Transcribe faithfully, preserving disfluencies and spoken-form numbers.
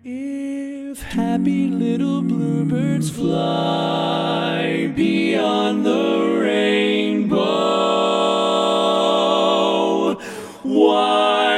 If happy little bluebirds fly beyond the rainbow, why